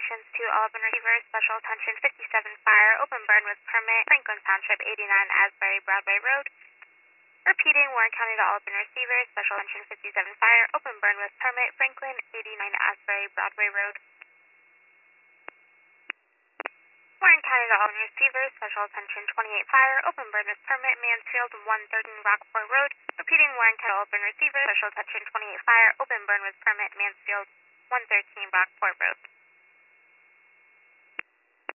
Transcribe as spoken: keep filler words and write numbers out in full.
attentions to all open receivers. Special attention fifty-seven fire, open burn with permit, Franklin Township, eighty-nine Asbury Broadway Road. Repeating, Warren County to all open receivers. Special attention fifty-seven fire, open burn with permit, Franklin, eighty-nine Asbury Broadway Road. Warren County to all open receivers. Special attention twenty-eight fire, open burn with permit, Mansfield, one thirteen Rockport Road. Repeating, Warren County to all open receivers. Special attention twenty-eight fire, open burn with permit, Mansfield, one thirteen Rockport Road.